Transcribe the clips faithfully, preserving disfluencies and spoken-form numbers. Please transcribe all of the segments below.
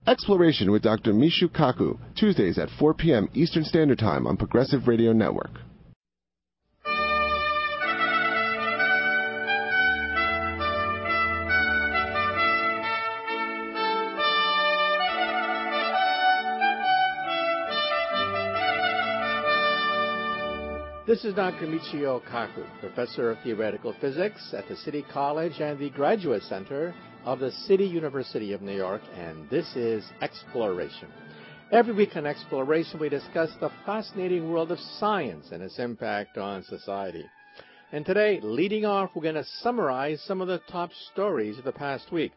Exploration with Doctor Mishu Kaku, Tuesdays at four p.m. Eastern Standard Time on Progressive Radio Network. This is Doctor Michio Kaku, Professor of Theoretical Physics at the City College and the Graduate Center of the City University of New York, and this is Exploration. Every week on Exploration, we discuss the fascinating world of science and its impact on society. And today, leading off, we're going to summarize some of the top stories of the past week.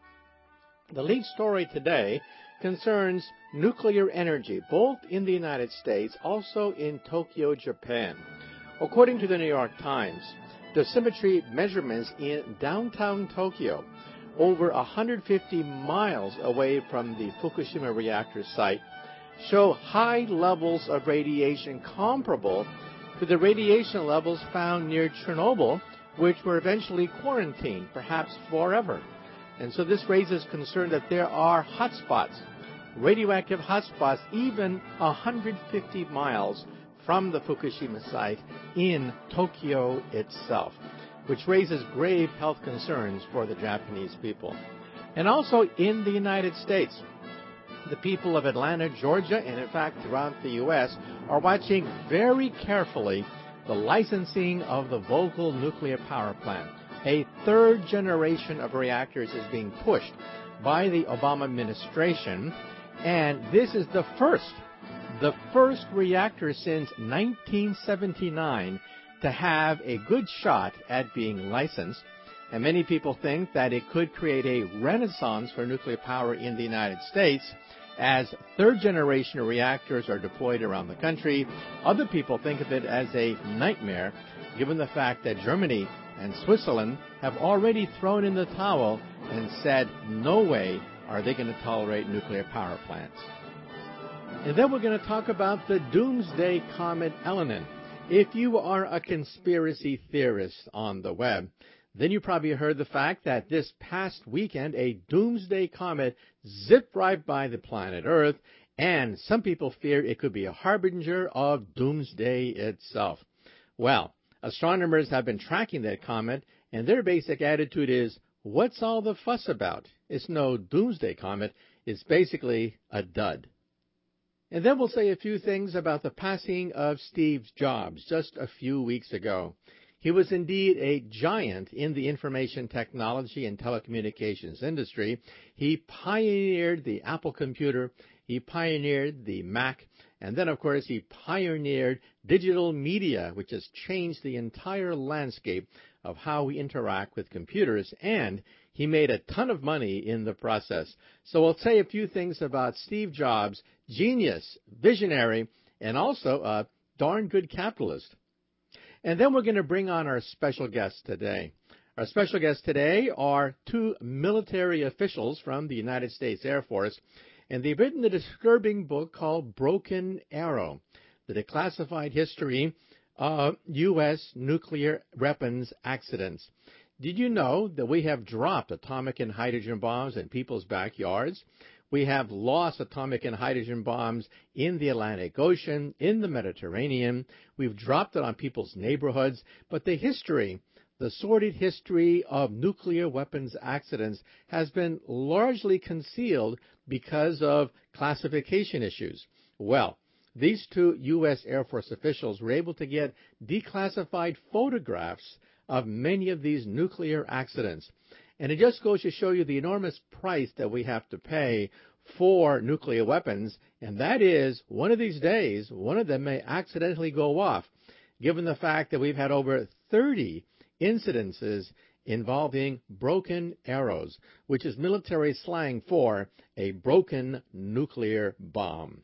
The lead story today concerns nuclear energy, both in the United States, also in Tokyo, Japan. According to the New York Times, dosimetry measurements in downtown Tokyo, over one hundred fifty miles away from the Fukushima reactor site, show high levels of radiation comparable to the radiation levels found near Chernobyl, which were eventually quarantined, perhaps forever. And so this raises concern that there are hotspots, radioactive hotspots, even one hundred fifty miles from the Fukushima site in Tokyo itself, which raises grave health concerns for the Japanese people. And also in the United States, the people of Atlanta, Georgia, and in fact throughout the U S are watching very carefully the licensing of the Vogtle nuclear power plant. A third generation of reactors is being pushed by the Obama administration, and this is the first The first reactor since nineteen seventy-nine to have a good shot at being licensed. And many people think that it could create a renaissance for nuclear power in the United States as third-generation reactors are deployed around the country. Other people think of it as a nightmare, given the fact that Germany and Switzerland have already thrown in the towel and said no way are they going to tolerate nuclear power plants. And then we're going to talk about the doomsday comet Elenin. If you are a conspiracy theorist on the web, then you probably heard the fact that this past weekend a doomsday comet zipped right by the planet Earth, and some people fear it could be a harbinger of doomsday itself. Well, astronomers have been tracking that comet, and their basic attitude is, what's all the fuss about? It's no doomsday comet. It's basically a dud. And then we'll say a few things about the passing of Steve Jobs just a few weeks ago. He was indeed a giant in the information technology and telecommunications industry. He pioneered the Apple computer, he pioneered the Mac, and then, of course, he pioneered digital media, which has changed the entire landscape of how we interact with computers, and he made a ton of money in the process. So we'll say a few things about Steve Jobs, genius, visionary, and also a darn good capitalist. And then we're going to bring on our special guests today. Our special guests today are two military officials from the United States Air Force, and they've written a disturbing book called Broken Arrow, the declassified history of U S nuclear weapons accidents. Did you know that we have dropped atomic and hydrogen bombs in people's backyards? We have lost atomic and hydrogen bombs in the Atlantic Ocean, in the Mediterranean. We've dropped it on people's neighborhoods. But the history, the sordid history of nuclear weapons accidents has been largely concealed because of classification issues. Well, these two U S Air Force officials were able to get declassified photographs of many of these nuclear accidents. And it just goes to show you the enormous price that we have to pay for nuclear weapons, and that is, one of these days, one of them may accidentally go off, given the fact that we've had over thirty incidences involving broken arrows, which is military slang for a broken nuclear bomb.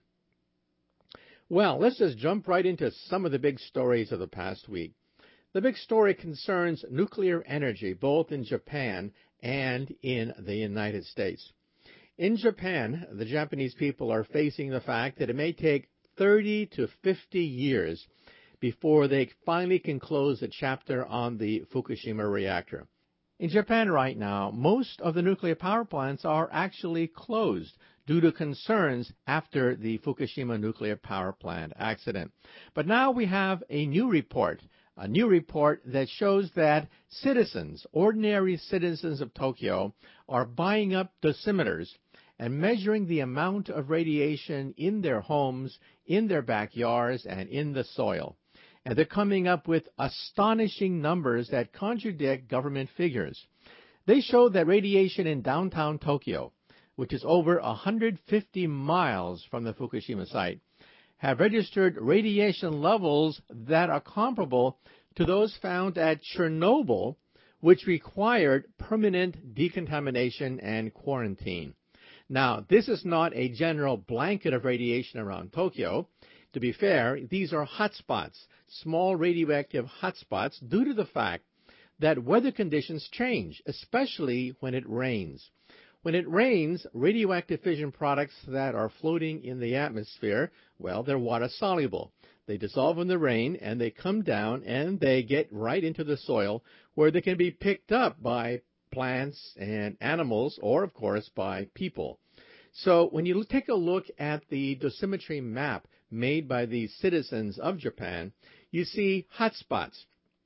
Well, let's just jump right into some of the big stories of the past week. The big story concerns nuclear energy, both in Japan and in the United States. In Japan, the Japanese people are facing the fact that it may take thirty to fifty years before they finally can close the chapter on the Fukushima reactor. In Japan right now, most of the nuclear power plants are actually closed due to concerns after the Fukushima nuclear power plant accident. But now we have a new report, a new report that shows that citizens, ordinary citizens of Tokyo, are buying up dosimeters and measuring the amount of radiation in their homes, in their backyards, and in the soil. And they're coming up with astonishing numbers that contradict government figures. They show that radiation in downtown Tokyo, which is over one hundred fifty miles from the Fukushima site, have registered radiation levels that are comparable to those found at Chernobyl, which required permanent decontamination and quarantine. Now, this is not a general blanket of radiation around Tokyo. To be fair, these are hotspots, small radioactive hotspots, due to the fact that weather conditions change, especially when it rains. When it rains, radioactive fission products that are floating in the atmosphere, well, they're water-soluble. They dissolve in the rain, and they come down, and they get right into the soil, where they can be picked up by plants and animals, or, of course, by people. So when you take a look at the dosimetry map made by the citizens of Japan, you see hotspots.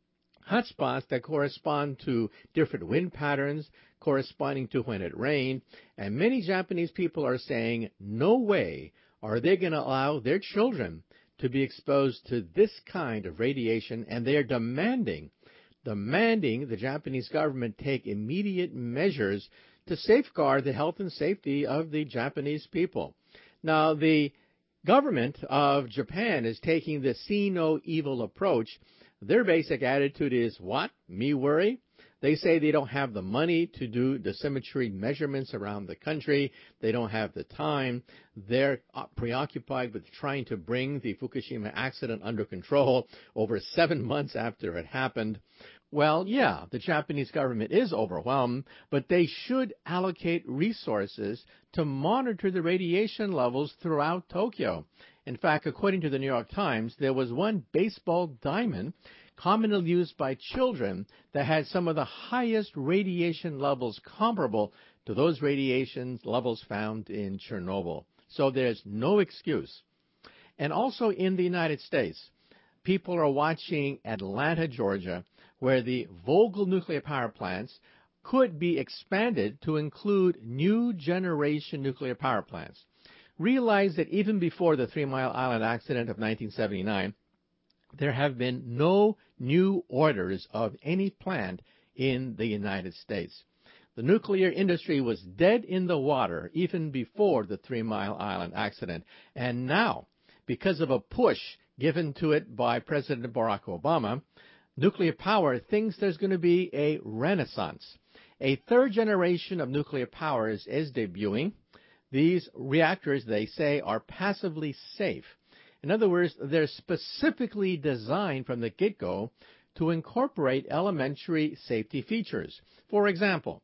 Hotspots that correspond to different wind patterns, corresponding to when it rained, and many Japanese people are saying, no way are they going to allow their children to be exposed to this kind of radiation, and they are demanding, demanding the Japanese government take immediate measures to safeguard the health and safety of the Japanese people. Now, the government of Japan is taking the see no evil approach. Their basic attitude is, what? Me worry? They say they don't have the money to do dosimetry measurements around the country. They don't have the time. They're preoccupied with trying to bring the Fukushima accident under control over seven months after it happened. Well, yeah, the Japanese government is overwhelmed, but they should allocate resources to monitor the radiation levels throughout Tokyo. In fact, according to the New York Times, there was one baseball diamond commonly used by children that had some of the highest radiation levels comparable to those radiation levels found in Chernobyl. So there's no excuse. And also in the United States, people are watching Atlanta, Georgia, where the Vogtle nuclear power plants could be expanded to include new generation nuclear power plants. Realize that even before the Three Mile Island accident of nineteen seventy-nine, there have been no new orders of any plant in the United States. The nuclear industry was dead in the water even before the Three Mile Island accident. And now, because of a push given to it by President Barack Obama, nuclear power thinks there's going to be a renaissance. A third generation of nuclear power is, is debuting. These reactors, they say, are passively safe. In other words, they're specifically designed from the get-go to incorporate elementary safety features. For example,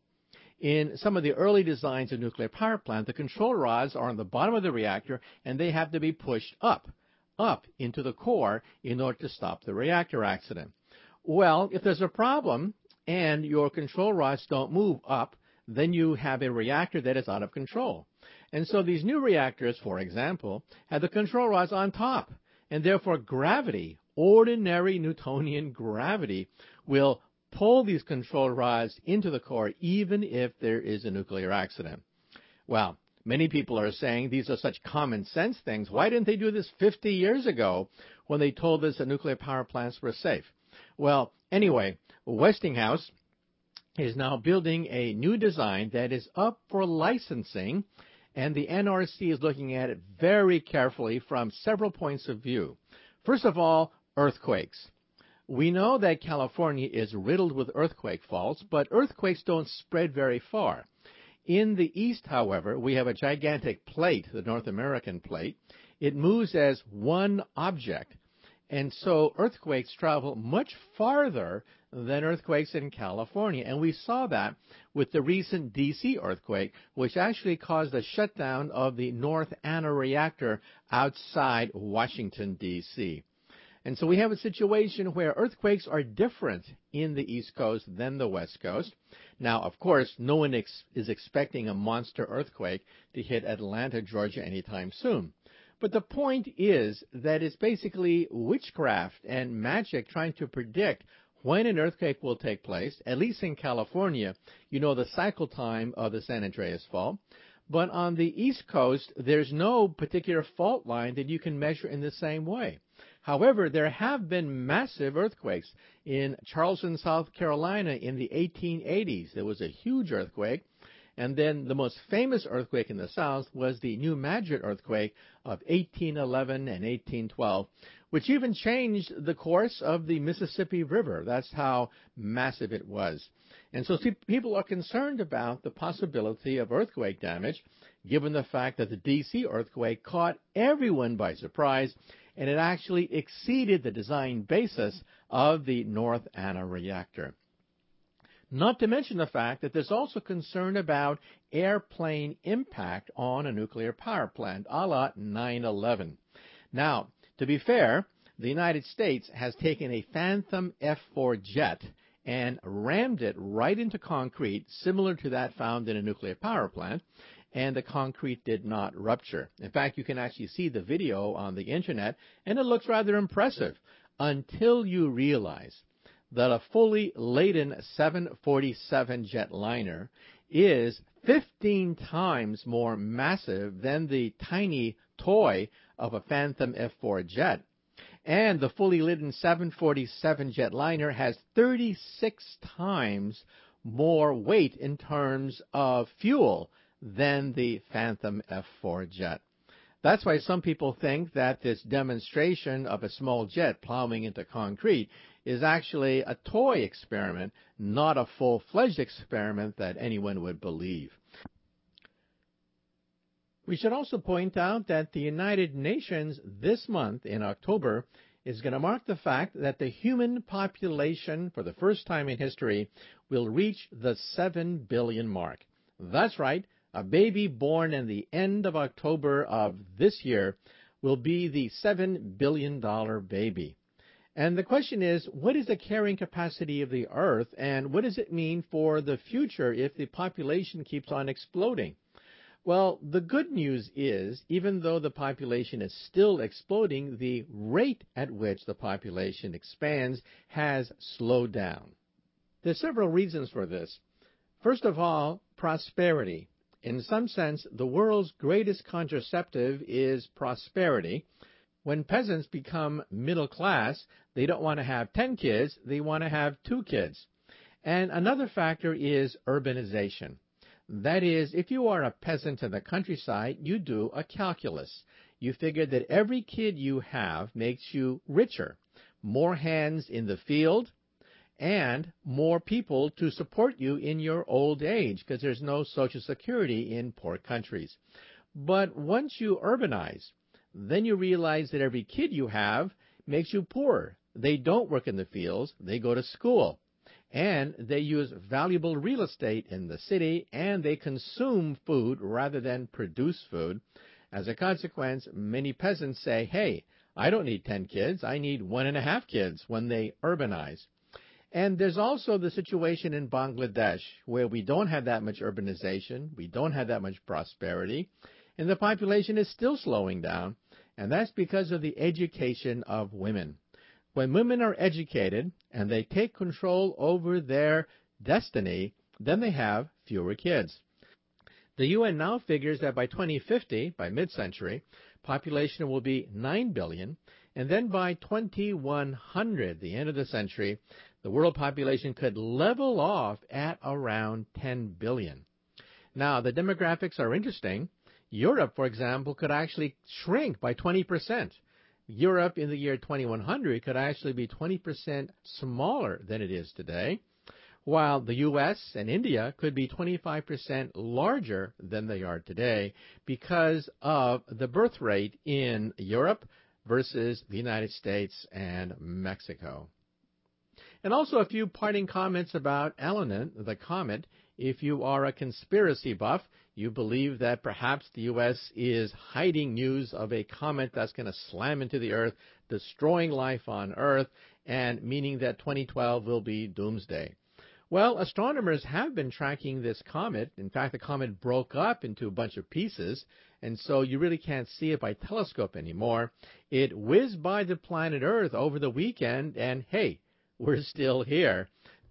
in some of the early designs of nuclear power plants, the control rods are on the bottom of the reactor, and they have to be pushed up, up into the core in order to stop the reactor accident. Well, if there's a problem and your control rods don't move up, then you have a reactor that is out of control. And so these new reactors, for example, have the control rods on top, and therefore gravity, ordinary Newtonian gravity, will pull these control rods into the core even if there is a nuclear accident. Well, many people are saying these are such common sense things. Why didn't they do this fifty years ago when they told us that nuclear power plants were safe? Well, anyway, Westinghouse is now building a new design that is up for licensing, and the N R C is looking at it very carefully from several points of view. First of all, earthquakes. We know that California is riddled with earthquake faults, but earthquakes don't spread very far. In the east, however, we have a gigantic plate, the North American plate. It moves as one object, and so earthquakes travel much farther than earthquakes in California. And we saw that with the recent D C earthquake, which actually caused a shutdown of the North Anna reactor outside Washington, D C And so we have a situation where earthquakes are different in the East Coast than the West Coast. Now, of course, no one ex- is expecting a monster earthquake to hit Atlanta, Georgia anytime soon. But the point is that it's basically witchcraft and magic trying to predict when an earthquake will take place. At least in California, you know the cycle time of the San Andreas Fault. But on the East Coast, there's no particular fault line that you can measure in the same way. However, there have been massive earthquakes. In Charleston, South Carolina in the eighteen eighties, there was a huge earthquake. And then the most famous earthquake in the South was the New Madrid earthquake of eighteen eleven and eighteen twelve, which even changed the course of the Mississippi River. That's how massive it was. And so people are concerned about the possibility of earthquake damage, given the fact that the D C earthquake caught everyone by surprise, and it actually exceeded the design basis of the North Anna reactor. Not to mention the fact that there's also concern about airplane impact on a nuclear power plant, a la nine eleven. Now, to be fair, the United States has taken a Phantom F four jet and rammed it right into concrete, similar to that found in a nuclear power plant, and the concrete did not rupture. In fact, you can actually see the video on the internet, and it looks rather impressive, until you realize that a fully laden seven forty-seven jetliner is fifteen times more massive than the tiny toy of a Phantom F four jet. And the fully laden seven forty-seven jetliner has thirty-six times more weight in terms of fuel than the Phantom F four jet. That's why some people think that this demonstration of a small jet plowing into concrete is actually a toy experiment, not a full-fledged experiment that anyone would believe. We should also point out that the United Nations this month, in October, is going to mark the fact that the human population, for the first time in history, will reach the seven billion mark. That's right, a baby born in the end of October of this year will be the seven billion dollar baby. And the question is, what is the carrying capacity of the Earth, and what does it mean for the future if the population keeps on exploding? Well, the good news is, even though the population is still exploding, the rate at which the population expands has slowed down. There's several reasons for this. First of all, prosperity. In some sense, the world's greatest contraceptive is prosperity. When peasants become middle class, they don't want to have ten kids, they want to have two kids. And another factor is urbanization. That is, if you are a peasant in the countryside, you do a calculus. You figure that every kid you have makes you richer, more hands in the field, and more people to support you in your old age, because there's no Social Security in poor countries. But once you urbanize, then you realize that every kid you have makes you poorer. They don't work in the fields, they go to school. And they use valuable real estate in the city, and they consume food rather than produce food. As a consequence, many peasants say, hey, I don't need ten kids, I need one and a half kids when they urbanize. And there's also the situation in Bangladesh, where we don't have that much urbanization, we don't have that much prosperity, and the population is still slowing down, and that's because of the education of women. When women are educated and they take control over their destiny, then they have fewer kids. The U N now figures that by twenty fifty, by mid-century, population will be nine billion, and then by twenty-one hundred, the end of the century, the world population could level off at around ten billion. Now, the demographics are interesting. Europe, for example, could actually shrink by twenty percent. Europe in the year twenty-one hundred could actually be twenty percent smaller than it is today, while the U S and India could be twenty-five percent larger than they are today because of the birth rate in Europe versus the United States and Mexico. And also a few parting comments about Elenin, the comet. If you are a conspiracy buff, You believe that perhaps the U S is hiding news of a comet that's going to slam into the Earth, destroying life on Earth, and meaning that twenty twelve will be doomsday. Well, astronomers have been tracking this comet. In fact, the comet broke up into a bunch of pieces, and so you really can't see it by telescope anymore. It whizzed by the planet Earth over the weekend, and hey, we're still here.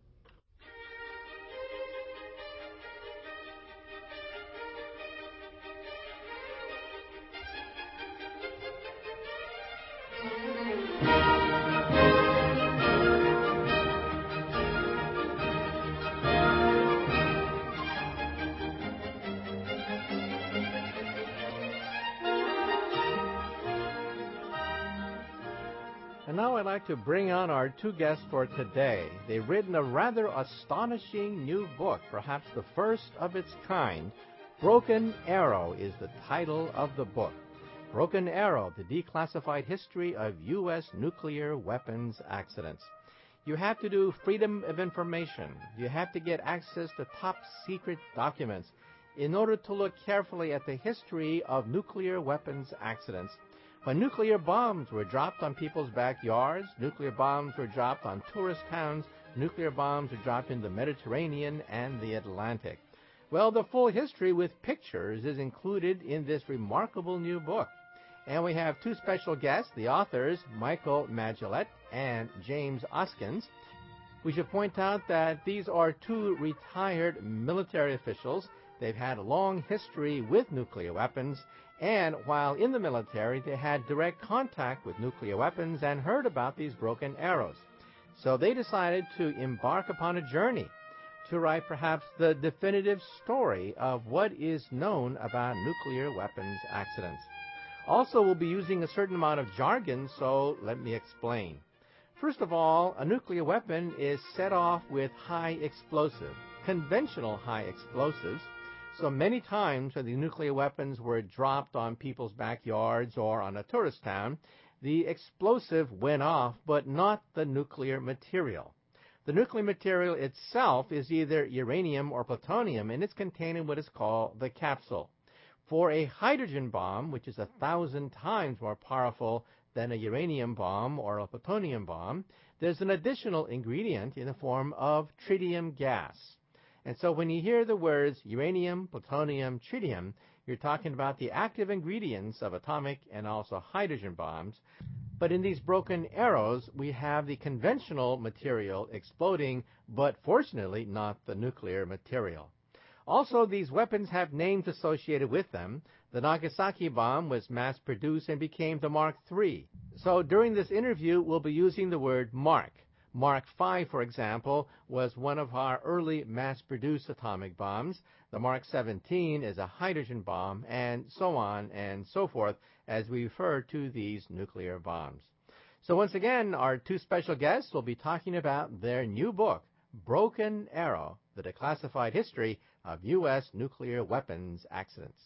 And now I'd like to bring on our two guests for today. They've written a rather astonishing new book, perhaps the first of its kind. Broken Arrow is the title of the book. Broken Arrow, the declassified history of U S nuclear weapons accidents. You have to do freedom of information. You have to get access to top secret documents in order to look carefully at the history of nuclear weapons accidents. When nuclear bombs were dropped on people's backyards, nuclear bombs were dropped on tourist towns, nuclear bombs were dropped in the Mediterranean and the Atlantic. Well, the full history with pictures is included in this remarkable new book. And we have two special guests, the authors, Michael Magillet and James Oskins. We should point out that these are two retired military officials. They've had a long history with nuclear weapons, and while in the military, they had direct contact with nuclear weapons and heard about these broken arrows. So they decided to embark upon a journey to write perhaps the definitive story of what is known about nuclear weapons accidents. Also, we'll be using a certain amount of jargon, so let me explain. First of all, a nuclear weapon is set off with high explosive, conventional high explosives. So many times when the nuclear weapons were dropped on people's backyards or on a tourist town, the explosive went off, but not the nuclear material. The nuclear material itself is either uranium or plutonium, and it's contained in what is called the capsule. For a hydrogen bomb, which is a thousand times more powerful than a uranium bomb or a plutonium bomb, there's an additional ingredient in the form of tritium gas. And so when you hear the words uranium, plutonium, tritium, you're talking about the active ingredients of atomic and also hydrogen bombs. But in these broken arrows, we have the conventional material exploding, but fortunately not the nuclear material. Also, these weapons have names associated with them. The Nagasaki bomb was mass-produced and became the Mark three. So during this interview, we'll be using the word Mark. Mark five, for example, was one of our early mass-produced atomic bombs. The Mark seventeen is a hydrogen bomb, and so on and so forth as we refer to these nuclear bombs. So once again, our two special guests will be talking about their new book, Broken Arrow, the declassified history of U S nuclear weapons accidents.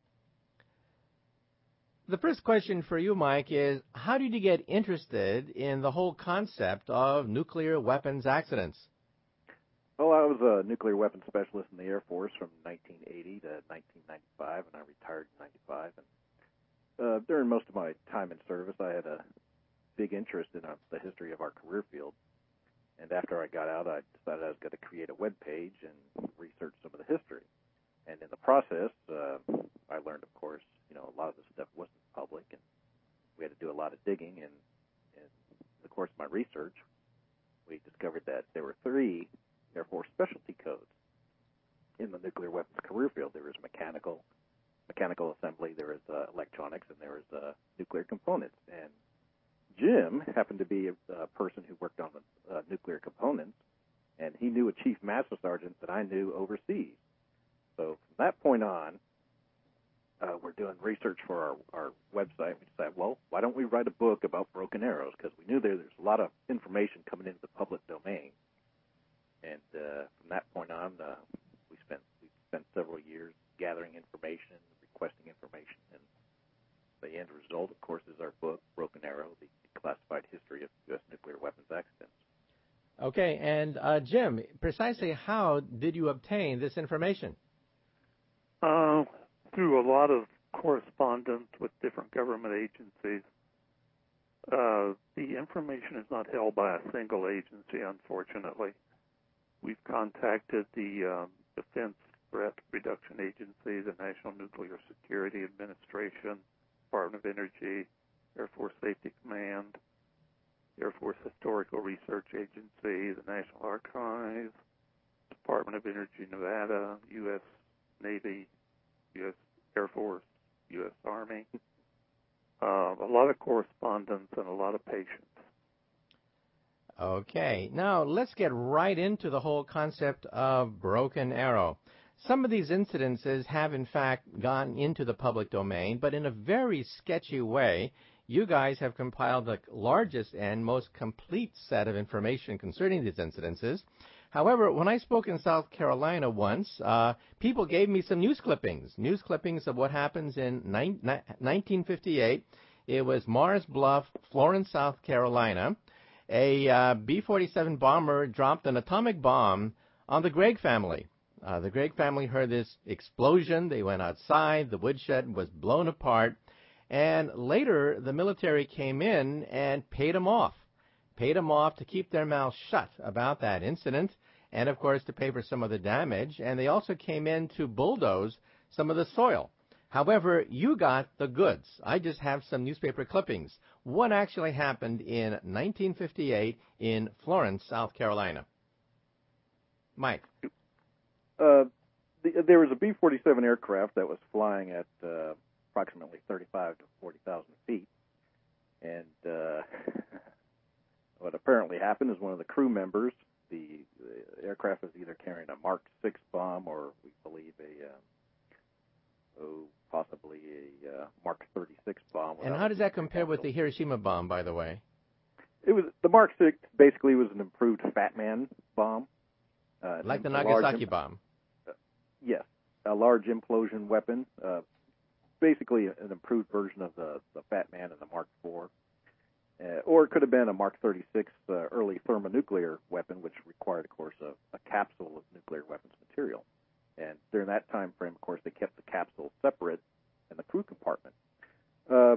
The first question for you, Mike, is how did you get interested in the whole concept of nuclear weapons accidents? Well, I was a nuclear weapons specialist in the Air Force from nineteen eighty to nineteen ninety-five, and I retired in ninety-five. And uh, during most of my time in service, I had a big interest in uh, the history of our career field. And after I got out, I decided I was going to create a web page and research some of the history. And in the process, uh, I learned, of course, you know, a lot of this stuff wasn't public, and we had to do a lot of digging. And, and in the course of my research, we discovered that there were three Air Force specialty codes in the nuclear weapons career field. There was mechanical, mechanical assembly, there was uh, electronics, and there was uh, nuclear components. And Jim happened to be a, a person who worked on the uh, nuclear components, and he knew a chief master sergeant that I knew overseas. So from that point on, uh, we're doing research for our, our website. We decided, well, why don't we write a book about broken arrows? Because we knew there, there's a lot of information coming into the public domain. And uh, from that point on, uh, we spent we spent several years gathering information, requesting information, and the end result, of course, is our book, Broken Arrow, the Classified History of U S Nuclear Weapons Accidents. Okay, and uh, Jim, precisely how did you obtain this information? Um, lot of correspondence with different government agencies. Uh, the information is not held by a single agency, unfortunately. We've contacted the um, Defense Threat Reduction Agency, the National Nuclear Security Administration, Department of Energy, Air Force Safety Command, Air Force Historical Research Agency, the National Archives, Department of Energy, Nevada, U S Navy, U S Air Force, U S Army. Uh, a lot of correspondence and a lot of patience. Okay, now let's get right into the whole concept of Broken Arrow. Some of these incidences have, in fact, gone into the public domain, but in a very sketchy way. You guys have compiled the largest and most complete set of information concerning these incidences. However, when I spoke in South Carolina once, uh, people gave me some news clippings, news clippings of what happens in nineteen fifty-eight. It was Mars Bluff, Florence, South Carolina. A uh, B forty-seven bomber dropped an atomic bomb on the Gregg family. Uh, the Gregg family heard this explosion. They went outside. The woodshed was blown apart. And later, the military came in and paid them off. Paid them off to keep their mouths shut about that incident and, of course, to pay for some of the damage. And they also came in to bulldoze some of the soil. However, you got the goods. I just have some newspaper clippings. What actually happened in nineteen fifty-eight in Florence, South Carolina? Mike. Uh, the, there was a B forty-seven aircraft that was flying at uh, approximately thirty-five to forty thousand feet. And uh, what apparently happened is one of the crew members, the, the aircraft was either carrying a Mark six bomb or we believe a, uh, oh, possibly a uh, Mark thirty-six bomb. And how does that compare with the Hiroshima bomb, by the way? It was the Mark six basically was an improved Fat Man bomb. Uh, like the Nagasaki imp- bomb? Uh, yes, a large implosion weapon. Uh, basically an improved version of the, the Fat Man and the Mark four. Uh, or it could have been a Mark thirty-six uh, early thermonuclear weapon, which required, of course, a, a capsule of nuclear weapons material. And during that time frame, of course, they kept the capsule separate in the crew compartment. Uh,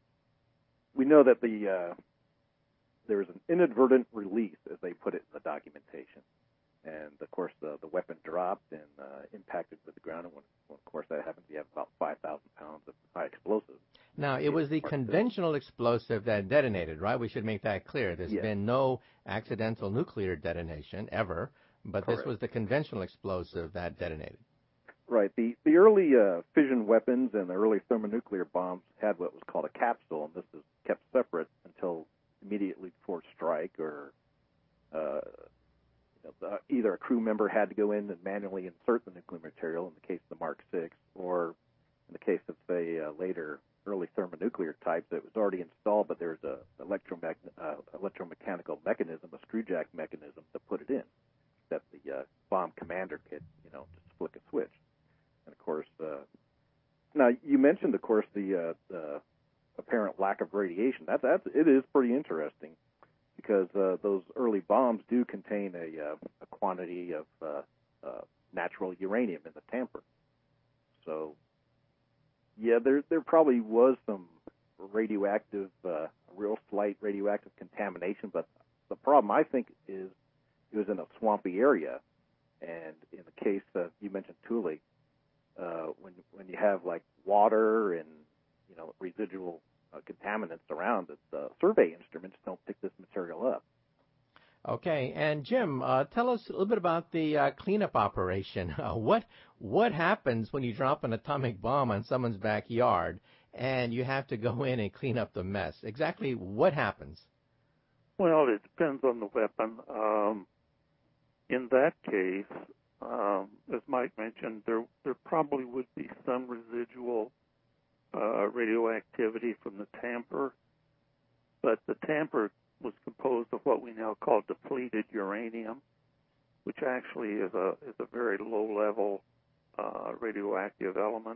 we know that the uh, there was an inadvertent release, as they put it in the documentation. And, of course, the, the weapon dropped and uh, impacted with the ground. And when, when, of course, that happens, you have about five thousand pounds of high explosive. Now, it was the conventional explosive that detonated, right? We should make that clear. There's yes. been no accidental nuclear detonation ever, but Correct. This was the conventional explosive that detonated. Right. The the early uh, fission weapons and the early thermonuclear bombs had what was called a capsule, and this is kept separate until immediately before strike or uh, Uh, either a crew member had to go in and manually insert the nuclear material in the case of the Mark six, or in the case of, say, uh, later early thermonuclear types, it was already installed, but there's a electromag- uh, electromechanical mechanism, a screw jack mechanism to put it in, that the uh, bomb commander could, you know, just flick a switch. And, of course, uh, now you mentioned, of course, the, uh, the apparent lack of radiation. That, that's, it is pretty interesting. Because uh, those early bombs do contain a, uh, a quantity of uh, uh, natural uranium in the tamper. So, yeah, there there probably was some radioactive, uh, real slight radioactive contamination. But the problem, I think, is it was in a swampy area. And in the case that you mentioned, Thule, uh, when when you have like water and you know residual Uh, contaminants around it, the survey instruments don't pick this material up. Okay, and Jim, uh, tell us a little bit about the uh, cleanup operation. Uh, what what happens when you drop an atomic bomb on someone's backyard and you have to go in and clean up the mess? Exactly what happens? Well, it depends on the weapon. Um, in that case, um, as Mike mentioned, there there probably would be some residual Uh, radioactivity from the tamper, but the tamper was composed of what we now call depleted uranium, which actually is a is a very low-level uh, radioactive element.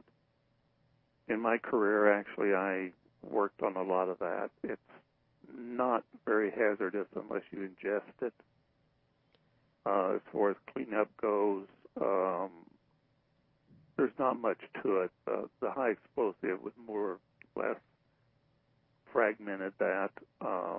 In my career, actually, I worked on a lot of that. It's not very hazardous unless you ingest it. Uh, as far as cleanup goes, um, there's not much to it. Uh, the high explosive was more or less fragmented that, um,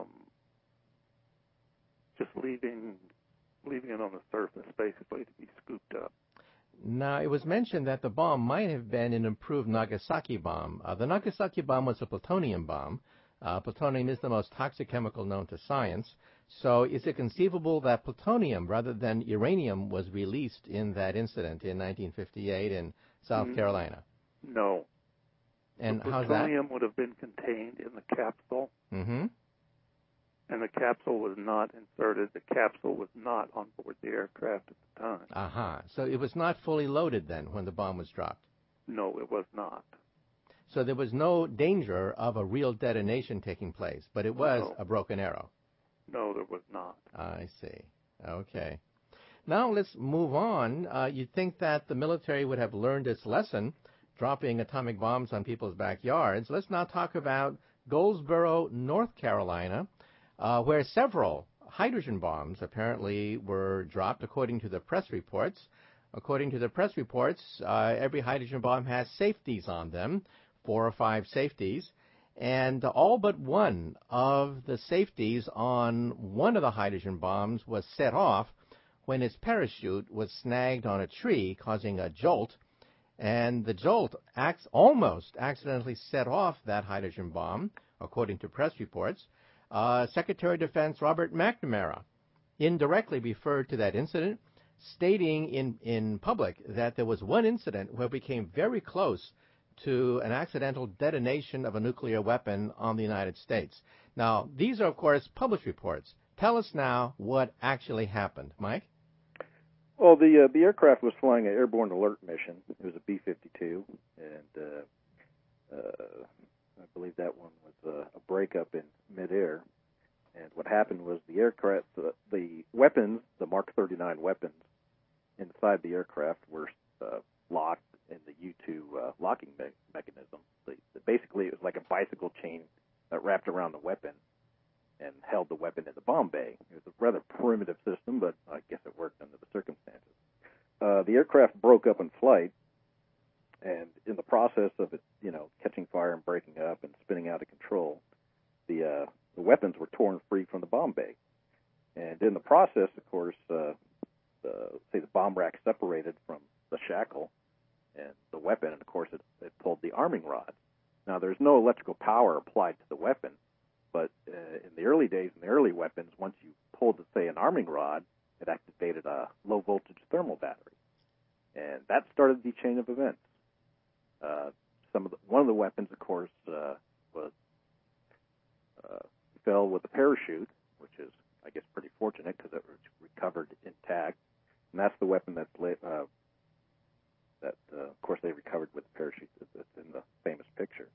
just leaving leaving it on the surface, basically, to be scooped up. Now, it was mentioned that the bomb might have been an improved Nagasaki bomb. Uh, the Nagasaki bomb was a plutonium bomb. Uh, plutonium is the most toxic chemical known to science. So is it conceivable that plutonium rather than uranium was released in that incident in nineteen fifty-eight in South Mm, Carolina? No. And the how's that? plutonium would have been contained in the capsule, Mm-hmm. and the capsule was not inserted. The capsule was not on board the aircraft at the time. Aha. So it was not fully loaded then when the bomb was dropped. No, it was not. So there was no danger of a real detonation taking place, but it was No. a broken arrow. No, there was not. I see. Okay. Now let's move on. Uh, you'd think that the military would have learned its lesson, dropping atomic bombs on people's backyards. Let's now talk about Goldsboro, North Carolina, uh, where several hydrogen bombs apparently were dropped, according to the press reports. According to the press reports, uh, every hydrogen bomb has safeties on them, four or five safeties. And all but one of the safeties on one of the hydrogen bombs was set off when its parachute was snagged on a tree, causing a jolt. And the jolt acts, almost accidentally set off that hydrogen bomb, according to press reports. Uh, Secretary of Defense Robert McNamara indirectly referred to that incident, stating in, in public that there was one incident where we came very close to an accidental detonation of a nuclear weapon on the United States. Now, these are, of course, published reports. Tell us now what actually happened. Mike? Well, the uh, the aircraft was flying an airborne alert mission. It was a B fifty-two, and uh, uh, I believe that one was uh, a breakup in midair. And what happened was the aircraft, uh, the weapons, the Mark thirty-nine weapons inside the aircraft were uh, locked in the U two uh, locking me- mechanism. The, the, basically, it was like a bicycle chain that wrapped around the weapon and held the weapon in the bomb bay. It was a rather primitive system, but I guess it worked under the circumstances. Uh, the aircraft broke up in flight, and in the process of it, you know, catching fire and breaking up and spinning out of control, the uh, the weapons were torn free from the bomb bay. And in the process, of course, uh, the, say the bomb rack separated from the shackle and the weapon, and of course it, it pulled the arming rod. Now, there's no electrical power applied to the weapon, but uh, in the early days, in the early weapons, once you pulled, say, an arming rod, it activated a low-voltage thermal battery, and that started the chain of events. Uh, some of the, one of the weapons, of course, uh, was uh, fell with a parachute, which is, I guess, pretty fortunate because it was recovered intact, and that's the weapon that's la- uh, that, uh, of course, they recovered with the parachute that's in the famous picture.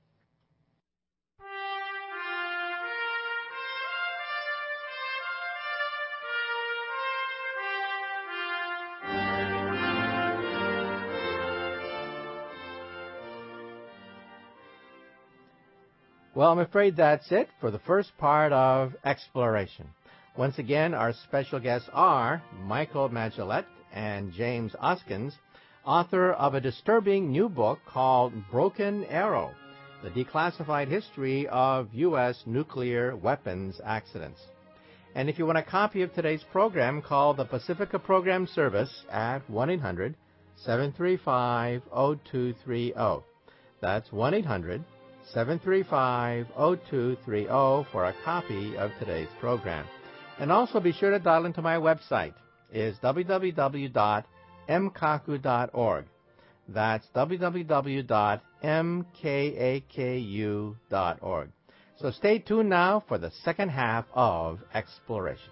Well, I'm afraid that's it for the first part of Exploration. Once again, our special guests are Michael Magillet and James Oskins, author of a disturbing new book called Broken Arrow, The Declassified History of U S Nuclear Weapons Accidents. And if you want a copy of today's program, call the Pacifica Program Service at one eight hundred seven three five oh two three oh. That's one eight hundred seven three five oh two three oh for a copy of today's program. And also be sure to dial into my website. It's w w w dot m kaku dot org. That's w w w dot m kaku dot org. So stay tuned now for the second half of Exploration.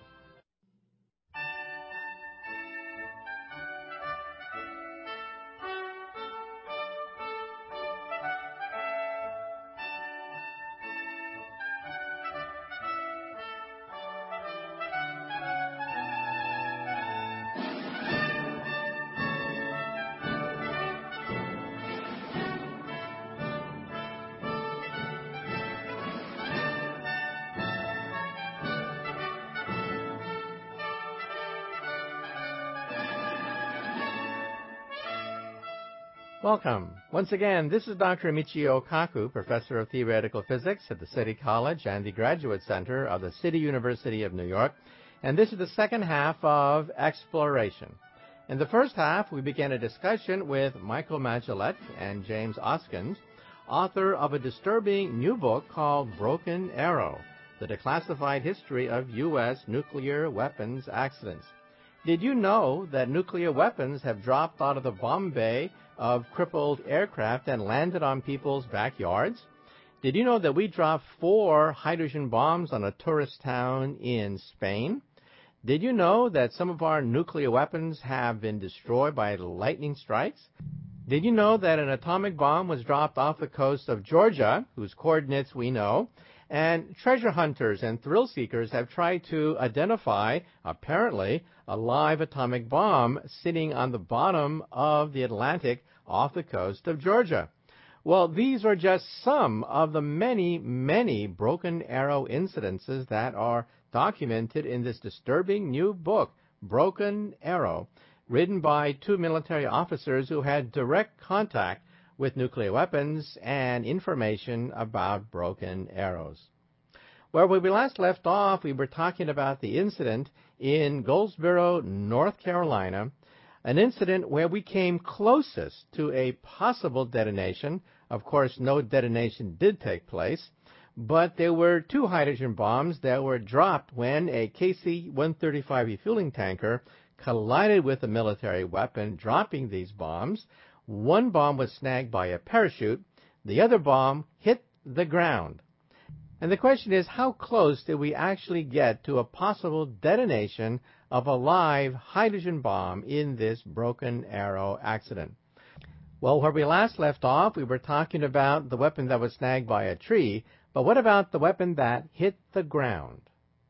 Welcome. Once again, this is Doctor Michio Kaku, Professor of Theoretical Physics at the City College and the Graduate Center of the City University of New York, and this is the second half of Exploration. In the first half, we began a discussion with Michael Magillet and James Oskins, author of a disturbing new book called Broken Arrow, The Declassified History of U S Nuclear Weapons Accidents. Did you know that nuclear weapons have dropped out of the bomb bay of crippled aircraft and landed on people's backyards? Did you know that we dropped four hydrogen bombs on a tourist town in Spain? Did you know that some of our nuclear weapons have been destroyed by lightning strikes? Did you know that an atomic bomb was dropped off the coast of Georgia, whose coordinates we know, and treasure hunters and thrill seekers have tried to identify, apparently, a live atomic bomb sitting on the bottom of the Atlantic off the coast of Georgia? Well, these are just some of the many, many Broken Arrow incidences that are documented in this disturbing new book, Broken Arrow, written by two military officers who had direct contact with nuclear weapons and information about broken arrows. Where we last left off, we were talking about the incident in Goldsboro, North Carolina, an incident where we came closest to a possible detonation. Of course, no detonation did take place, but there were two hydrogen bombs that were dropped when a K C one thirty-five refueling tanker collided with a military weapon, dropping these bombs. One bomb was snagged by a parachute. The other bomb hit the ground. And the question is, how close did we actually get to a possible detonation of a live hydrogen bomb in this Broken Arrow accident? Well, where we last left off, we were talking about the weapon that was snagged by a tree, but what about the weapon that hit the ground?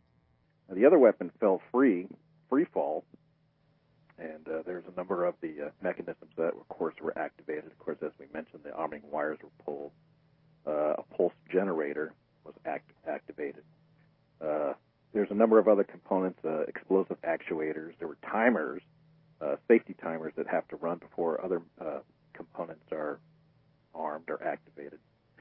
The other weapon fell free, free fall, and uh, there's a number of the uh, mechanisms that, of course, were activated. Of course, as we mentioned, the arming wires were pulled. Uh, a pulse generator was act- activated. Uh, there's a number of other components, uh, explosive actuators. There were timers, uh, safety timers that have to run before other uh, components are armed or activated.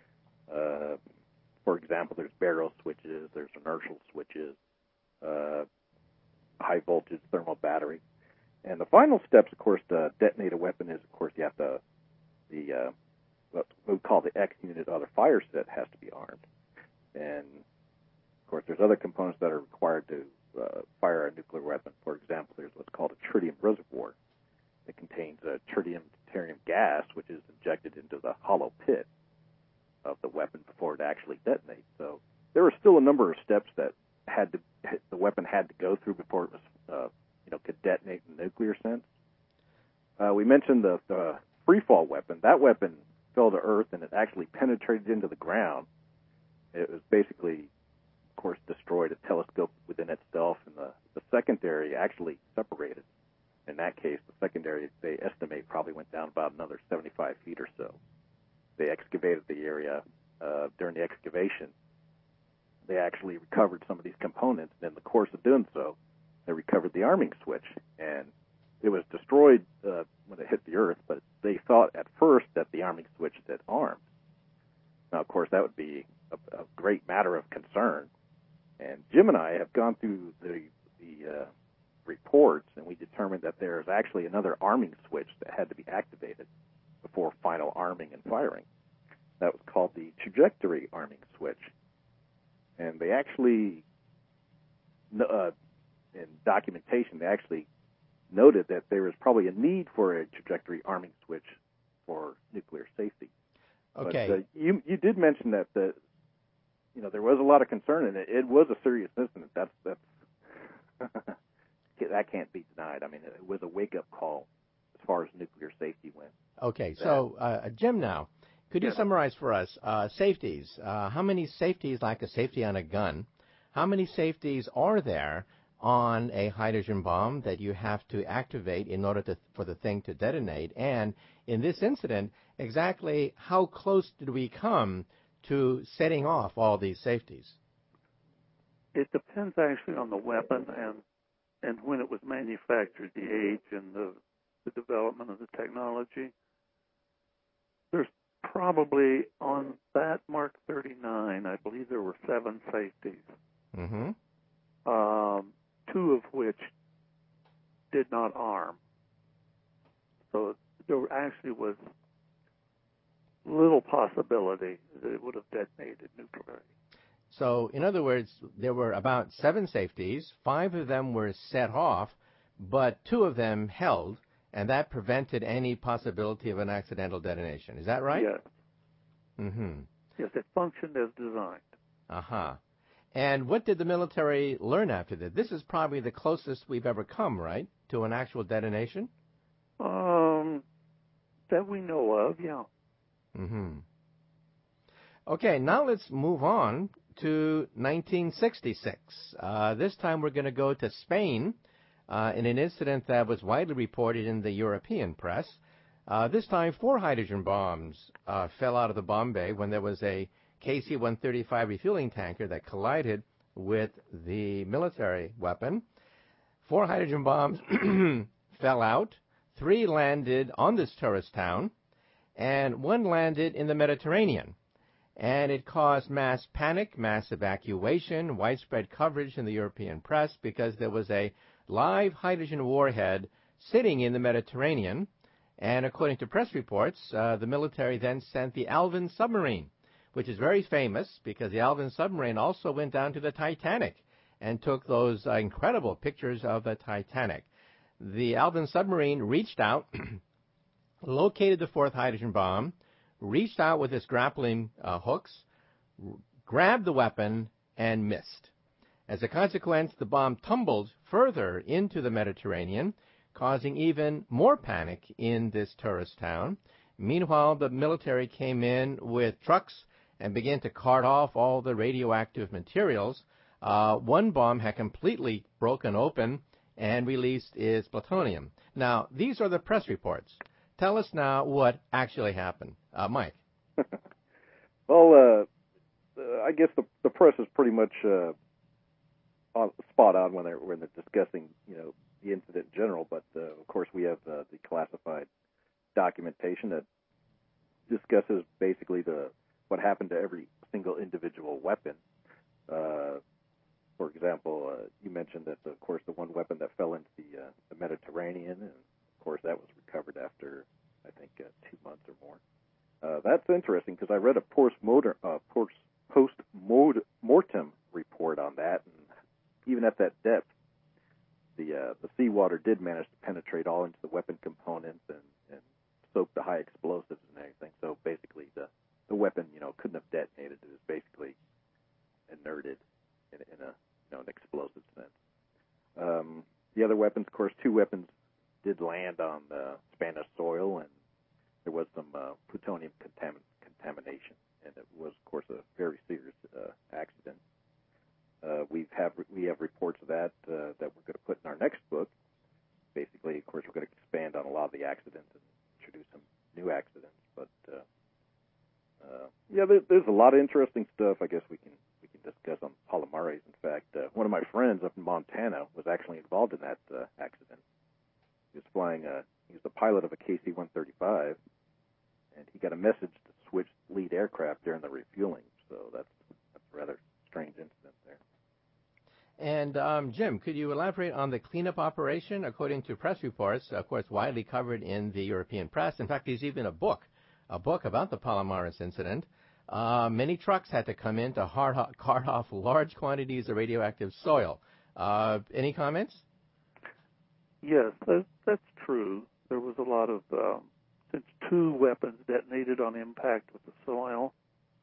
Uh, for example, there's barrel switches, there's inertial switches, uh, high voltage thermal battery. And the final steps, of course, to detonate a weapon is, of course, you have to, the, uh, what we call the X unit or the fire set has to be armed. And, of course, there's other components that are required to uh, fire a nuclear weapon. For example, there's what's called a tritium reservoir. It contains a tritium deuterium gas, which is injected into the hollow pit of the weapon before it actually detonates. So there were still a number of steps that had to, the weapon had to go through before it was, uh, you know, could detonate in the nuclear sense. Uh, we mentioned the, the free fall weapon. That weapon fell to Earth and it actually penetrated into the ground. It was basically, of course, destroyed a telescope within itself, and the, the secondary actually separated. In that case, the secondary, they estimate, probably went down about another seventy-five feet or so. They excavated the area. Uh, during the excavation, they actually recovered some of these components, and in the course of doing so, they recovered the arming switch, and it was destroyed uh, when it hit the Earth, but they thought at first that the arming switch had armed. Now, of course, that would be a, a great matter of concern, and Jim and I have gone through the, the uh, reports, and we determined that there is actually another arming switch that had to be activated before final arming and firing. That was called the trajectory arming switch, and they actually, uh, in documentation, they actually noted that there was probably a need for a trajectory arming switch for nuclear safety. Okay. But uh, you you did mention that the you know there was a lot of concern, and it, it was a serious incident. That's that's that can't be denied. I mean, it was a wake up call as far as nuclear safety went. Okay. So, uh, Jim, now, could you Yeah. summarize for us uh, safeties? Uh, how many safeties, like a safety on a gun? How many safeties are there on a hydrogen bomb that you have to activate in order to, for the thing to detonate? And in this incident, exactly how close did we come to setting off all these safeties? It depends actually on the weapon and and when it was manufactured, the age and the, the development of the technology. there's probably on that Mark thirty-nine, I believe there were seven safeties, Mm-hmm. um, two of which did not arm. So there actually was little possibility that it would have detonated nuclearly. So, in other words, there were about seven safeties. Five of them were set off, but two of them held, and that prevented any possibility of an accidental detonation. Is that right? Yes. Mm-hmm. Yes, it functioned as designed. Uh-huh. And what did the military learn after that? This is probably the closest we've ever come, right, to an actual detonation? Um, that we know of, yeah. Mm-hmm. Okay, now let's move on to nineteen sixty-six. Uh, this time we're going to go to Spain uh, in an incident that was widely reported in the European press. Uh, this time, four hydrogen bombs uh, fell out of the bomb bay when there was a K C one thirty-five refueling tanker that collided with the military weapon. Four hydrogen bombs fell out. Three landed on this tourist town, and one landed in the Mediterranean. And it caused mass panic, mass evacuation, widespread coverage in the European press because there was a live hydrogen warhead sitting in the Mediterranean. And according to press reports, uh, the military then sent the Alvin submarine, which is very famous because the Alvin submarine also went down to the Titanic and took those uh, incredible pictures of the Titanic. The Alvin submarine reached out, located the fourth hydrogen bomb, reached out with its grappling uh, hooks, r- grabbed the weapon, and missed. As a consequence, the bomb tumbled further into the Mediterranean, causing even more panic in this tourist town. Meanwhile, the military came in with trucks and began to cart off all the radioactive materials. Uh, one bomb had completely broken open and released its plutonium. Now, these are the press reports. Tell us now what actually happened. Uh, Mike. Well, uh, uh, I guess the, the press is pretty much uh, on, spot on when they're when they're discussing, you know, the incident in general. But uh, of course, we have uh, the classified documentation that discusses basically the what happened to every single individual weapon. Uh, for example, uh, you mentioned that, of course, the one weapon that fell into the, uh, the Mediterranean, and of course, that was recovered after, I think, uh, two months or more. Uh, that's interesting because I read a post-mortem uh, post-mortem report on that, and even at that depth, the uh, the seawater did manage to penetrate all into the weapon components and, and soak the high explosives and everything. So basically, the, the weapon, you know, couldn't have detonated. It was basically inerted in, in a you know an explosive sense. Um, the other weapons, of course, two weapons did land on uh, Spanish soil, and there was some uh, plutonium contam- contamination, and it was, of course, a very serious uh, accident. Uh, we have we have reports of that uh, that we're going to put in our next book. Basically, of course, we're going to expand on a lot of the accidents and introduce some new accidents. But uh, uh, yeah, there, there's a lot of interesting stuff. I guess we can we can discuss on Palomares. In fact, uh, one of my friends up in Montana was actually involved in that uh, accident. He was flying a he was the pilot of a K C one thirty-five, and he got a message to switch lead aircraft during the refueling. So that's that's a rather strange incident there. And, um, Jim, could you elaborate on the cleanup operation? According to press reports, of course, widely covered in the European press. In fact, there's even a book, a book about the Palomares incident. Uh, many trucks had to come in to hard ho- cart off large quantities of radioactive soil. Uh, any comments? Yes, that, that's true. There was a lot of, um, since two weapons detonated on impact with the soil,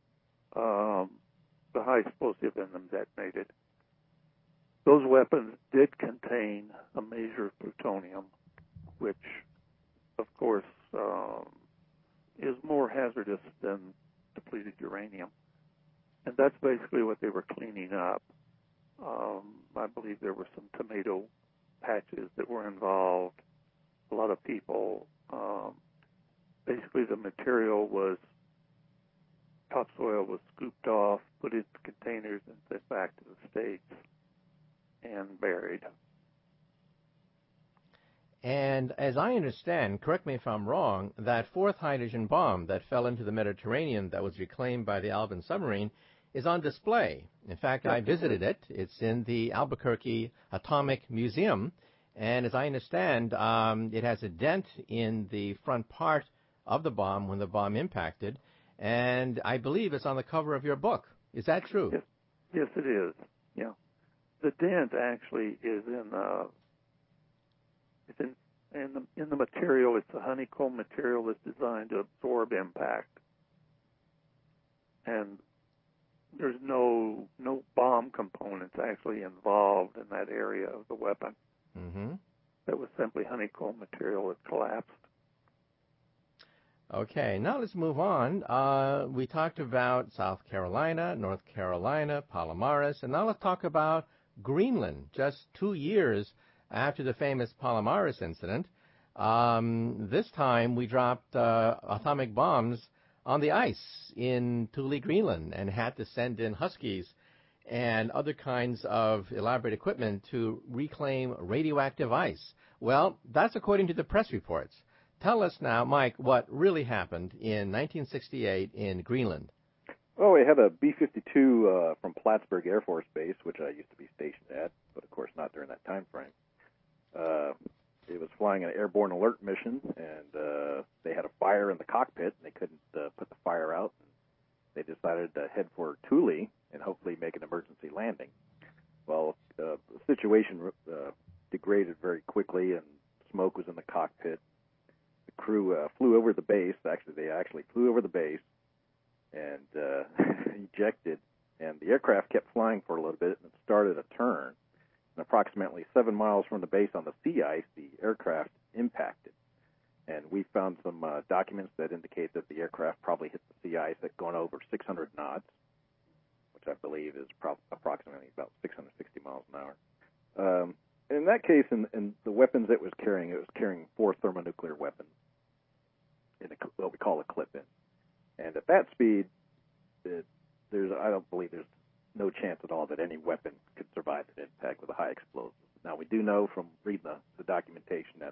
um, the high explosive in them detonated. Those weapons did contain a measure of plutonium, which, of course, um, is more hazardous than depleted uranium. And that's basically what they were cleaning up. Um, I believe there were some tomato patches that were involved, a lot of people. Um, basically, the material was, topsoil was scooped off, put into containers, and sent back to the States and buried. And uh, as I understand, correct me if I'm wrong, that fourth hydrogen bomb that fell into the Mediterranean that was reclaimed by the Alvin submarine is on display. In fact, I visited it. It's in the Albuquerque Atomic Museum, and as I understand, um, it has a dent in the front part of the bomb when the bomb impacted, and I believe it's on the cover of your book. Is that true? Yes, yes it is. Yeah. The dent actually is in uh, it's in in the in the material. It's a honeycomb material that's designed to absorb impact, and there's no no bomb components actually involved in that area of the weapon. Mm-hmm. That was simply honeycomb material that collapsed. Okay, now let's move on. Uh, we talked about South Carolina, North Carolina, Palomares, and now let's talk about Greenland. Just two years after the famous Palomares incident, um, this time we dropped uh, atomic bombs on the ice in Thule, Greenland, and had to send in Huskies and other kinds of elaborate equipment to reclaim radioactive ice. Well, that's according to the press reports. Tell us now, Mike, what really happened in nineteen sixty-eight in Greenland. Well, we had a B fifty-two uh, from Plattsburgh Air Force Base, which I used to be stationed at, but of course not during that time frame. Uh, it was flying an airborne alert mission, and uh, they had a fire in the cockpit, and they couldn't uh, put the fire out. And they decided to head for Thule and hopefully make an emergency landing. Well, uh, the situation uh, degraded very quickly, and smoke was in the cockpit. The crew uh, flew over the base. Actually, they actually flew over the base and uh, ejected, and the aircraft kept flying for a little bit, and it started a turn. And approximately seven miles from the base on the sea ice, the aircraft impacted. And we found some uh, documents that indicate that the aircraft probably hit the sea ice at going over six hundred knots, which I believe is pro- approximately about six hundred sixty miles an hour. Um, in that case, in, in the weapons it was carrying, it was carrying four thermonuclear weapons in a, what we call a clip-in. And at that speed, it, there's I don't believe there's no chance at all that any weapon could survive an impact with a high explosive. Now, we do know from reading the, the documentation that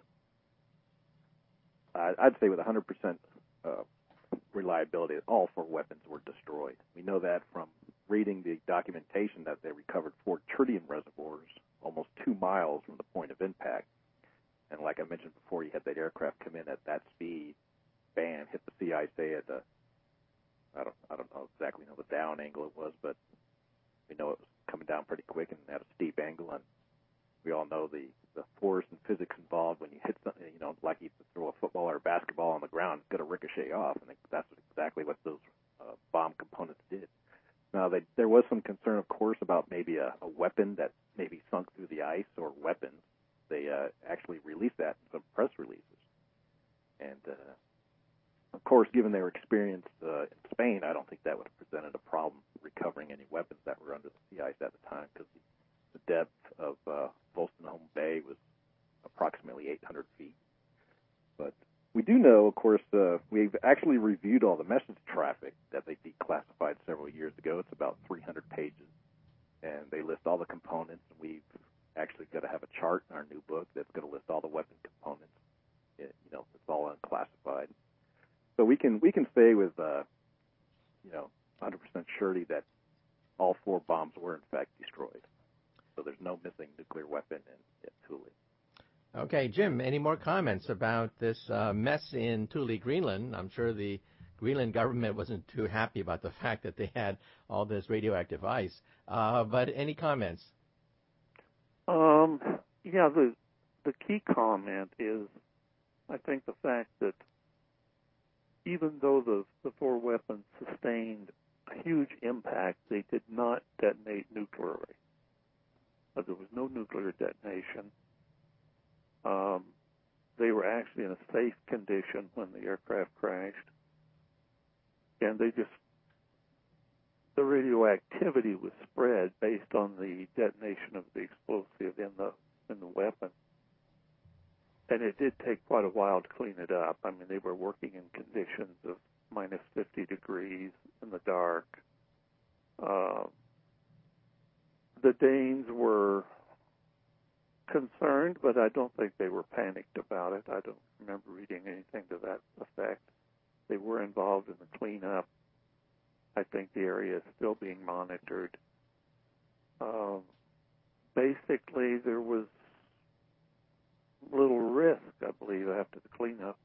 uh, I'd say with one hundred percent uh, reliability that all four weapons were destroyed. We know that from reading the documentation that they recovered four tritium reservoirs almost two miles from the point of impact. And like I mentioned before, you had that aircraft come in at that speed, bam, hit the sea ice, say at the, I don't, I don't know exactly know the down angle it was, but we know it was coming down pretty quick and at a steep angle, and we all know the, the force and physics involved when you hit something, you know, like you throw a football or a basketball on the ground, it's going to ricochet off, and that's exactly what those uh, bomb components did. Now, they, there was some concern, of course, about maybe a, a weapon that maybe sunk through the ice or weapons. They uh, actually released that in some press releases. And, uh, of course, given their experience uh, in Spain, I don't think that would have presented a problem recovering any weapons that were under the sea ice at the time, because the, the depth of uh, Wolstenholme Bay was approximately eight hundred feet. But we do know, of course, uh, we've actually reviewed all the message traffic that they declassified several years ago. It's about three hundred pages, and they list all the components. And we've actually got to have a chart in our new book that's going to list all the weapon components. It, you know, it's all unclassified. So we can we can say with uh, you know one hundred percent surety that all four bombs were in fact destroyed. So there's no missing nuclear weapon in, in Thule. Okay, Jim, any more comments about this uh, mess in Thule, Greenland? I'm sure the Greenland government wasn't too happy about the fact that they had all this radioactive ice. Uh, but any comments? Um, yeah, the the key comment is, I think, the fact that even though the, the four weapons sustained a huge impact, they did not detonate nuclearly. Uh, there was no nuclear detonation. Um, they were actually in a safe condition when the aircraft crashed. And they just, the radioactivity was spread based on the detonation of the explosive in the in the weapon. And it did take quite a while to clean it up. I mean, they were working in conditions of minus fifty degrees in the dark. Uh, the Danes were concerned, but I don't think they were panicked about it. I don't remember reading anything to that effect. They were involved in the cleanup. I think the area is still being monitored. Um, basically, there was little risk, I believe, after the cleanup.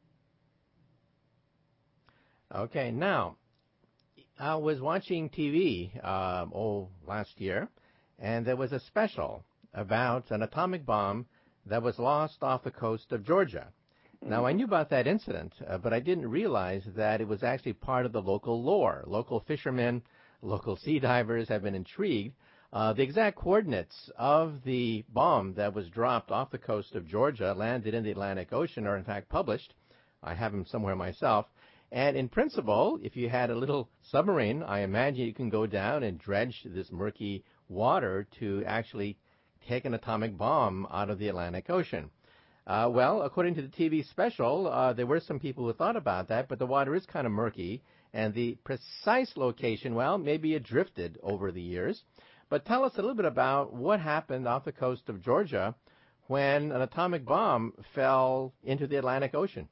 Okay, now, I was watching T V um, oh, last year, and there was a special about an atomic bomb that was lost off the coast of Georgia. Now, I knew about that incident, uh, but I didn't realize that it was actually part of the local lore. Local fishermen, local sea divers have been intrigued. Uh, the exact coordinates of the bomb that was dropped off the coast of Georgia, landed in the Atlantic Ocean, are in fact published. I have them somewhere myself. And in principle, if you had a little submarine, I imagine you can go down and dredge this murky water to actually take an atomic bomb out of the Atlantic Ocean. Uh, well, according to the T V special, uh, there were some people who thought about that, but the water is kind of murky, and the precise location, well, maybe it drifted over the years. But tell us a little bit about what happened off the coast of Georgia when an atomic bomb fell into the Atlantic Ocean.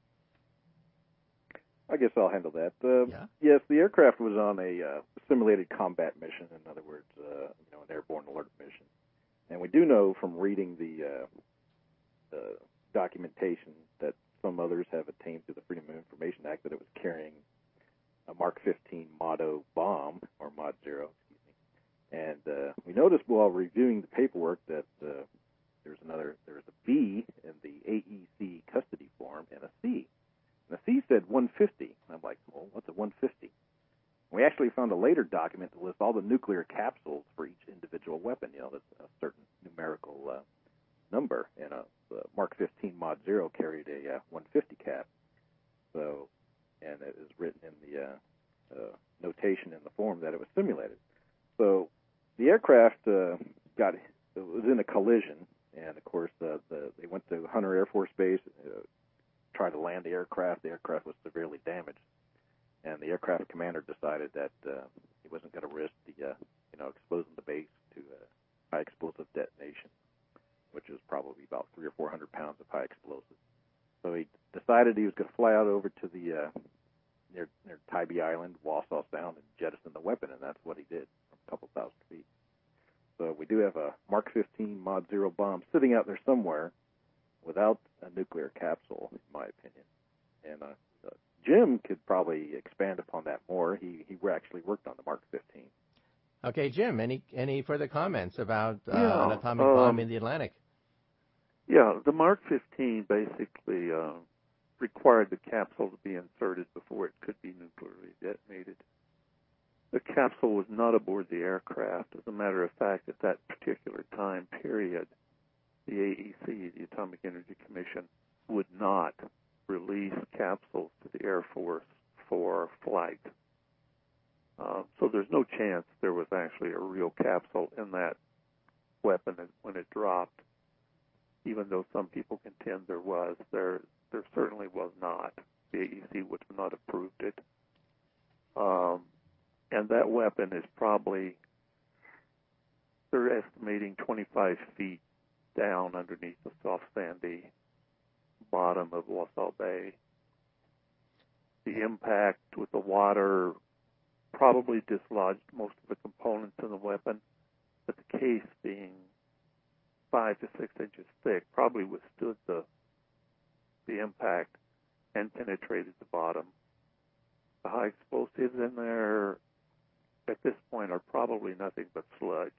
I guess I'll handle that. Uh, yeah. Yes, the aircraft was on a uh, simulated combat mission. In other words, uh, you know, an airborne alert mission. And we do know from reading the, uh, the documentation that some others have attained through the Freedom of Information Act that it was carrying a Mark fifteen Motto bomb, or Mod Zero, excuse me. And uh, we noticed while reviewing the paperwork that uh, there's another, there's a B in the A E C custody form and a C. And the C said one fifty. And I'm like, well, what's a one fifty? We actually found a later document that lists all the nuclear capsules for each individual weapon. You know, that's a certain numerical uh, number. And a, the Mark fifteen Mod Zero carried a uh, one fifty cap. So, and it is written in the uh, uh, notation in the form that it was simulated. So the aircraft uh, got it was in a collision, and of course uh, the, they went to Hunter Air Force Base, uh, tried to land the aircraft. The aircraft was severely damaged, and the aircraft commander decided that uh, he wasn't going to risk the uh, you know exposing the base to uh, high explosive detonation, which is probably about three or four hundred pounds of high explosives. So he decided he was going to fly out over to the uh, near near Tybee Island, Wassaw Sound, and jettison the weapon, and that's what he did from a couple thousand feet. So we do have a Mark fifteen Mod Zero bomb sitting out there somewhere without a nuclear capsule, in my opinion. And uh, uh, Jim could probably expand upon that more. He he actually worked on the Mark fifteen. Okay, Jim, any any further comments about uh, yeah, an atomic um, bomb in the Atlantic? Yeah, the Mark fifteen basically uh, required the capsule to be inserted before it could be nuclearly detonated. The capsule was not aboard the aircraft. As a matter of fact, at that particular time period, the A E C, the Atomic Energy Commission, would not release capsules to the Air Force for flight. Uh, so there's no chance there was actually a real capsule in that weapon when it dropped. Even though some people contend there was, there there certainly was not. The A E C would have not approved it. Um, and that weapon is probably, they're estimating twenty-five feet down underneath the soft sandy bottom of Wassaw Bay. The impact with the water probably dislodged most of the components in the weapon, but the case being five to six inches thick probably withstood the the impact and penetrated the bottom. The high explosives in there at this point are probably nothing but sludge.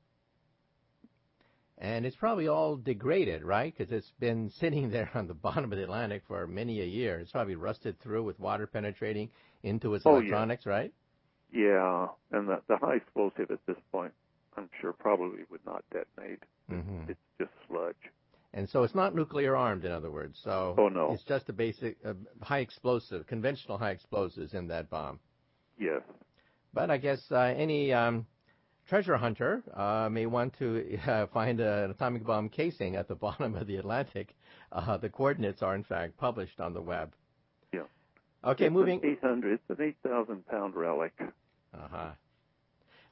And it's probably all degraded, right? Because it's been sitting there on the bottom of the Atlantic for many a year. It's probably rusted through with water penetrating into its oh, electronics, yeah. right? Yeah, and the, the high explosive at this point, I'm sure, probably would not detonate. Mm-hmm. It's just sludge. And so it's not nuclear armed, in other words. So oh, no. It's just a basic uh, high explosive, conventional high explosives in that bomb. Yes. But I guess uh, any um, treasure hunter uh, may want to uh, find a, an atomic bomb casing at the bottom of the Atlantic. Uh, the coordinates are, in fact, published on the web. Yeah. Okay, it's moving. An eight hundred. It's an eight thousand pound relic. Uh huh.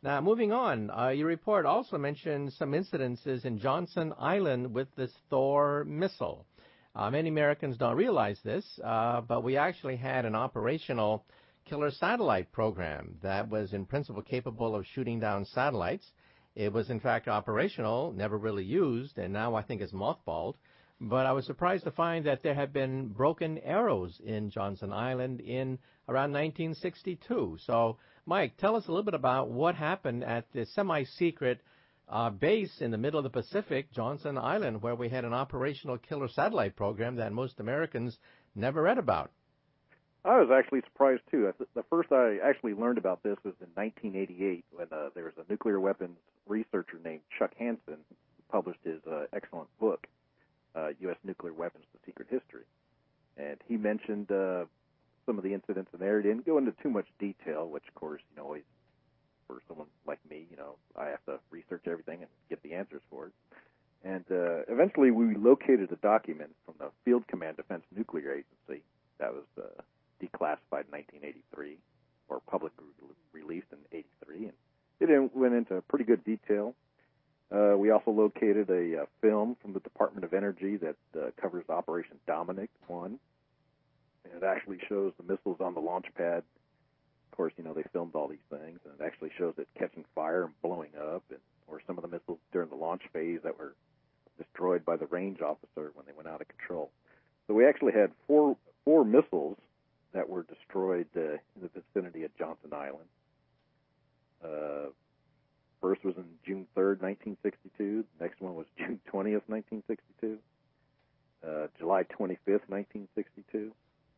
Now, moving on, uh, your report also mentions some incidences in Johnson Island with this Thor missile. Uh, many Americans don't realize this, uh, but we actually had an operational killer satellite program that was in principle capable of shooting down satellites. It was, in fact, operational, never really used, and now I think it's mothballed. But I was surprised to find that there had been broken arrows in Johnson Island in around nineteen sixty-two. So, Mike, tell us a little bit about what happened at the semi-secret uh, base in the middle of the Pacific, Johnson Island, where we had an operational killer satellite program that most Americans never read about. I was actually surprised, too. The first I actually learned about this was in nineteen eighty-eight when uh, there was a nuclear weapons researcher named Chuck Hansen who published his uh, excellent book, uh, U S Nuclear Weapons, The Secret History. And he mentioned uh, some of the incidents in there. He didn't go into too much detail, which, of course, you know, always, for someone like me, you know, I have to research everything and get the answers for it. And uh, eventually we located a document from the Field Command Defense Nuclear Agency that was uh, declassified in nineteen eighty-three, or publicly released in eighty-three, and it went into pretty good detail. Uh, we also located a uh, film from the Department of Energy that uh, covers Operation Dominic one, and it actually shows the missiles on the launch pad. Of course, you know, they filmed all these things, and it actually shows it catching fire and blowing up, and or some of the missiles during the launch phase that were destroyed by the range officer when they went out of control. So we actually had four four missiles that were destroyed uh, in the vicinity of Johnson Island. Uh, first was on June third, nineteen sixty-two. The next one was June twentieth, nineteen sixty-two. Uh, July twenty-fifth, nineteen sixty-two.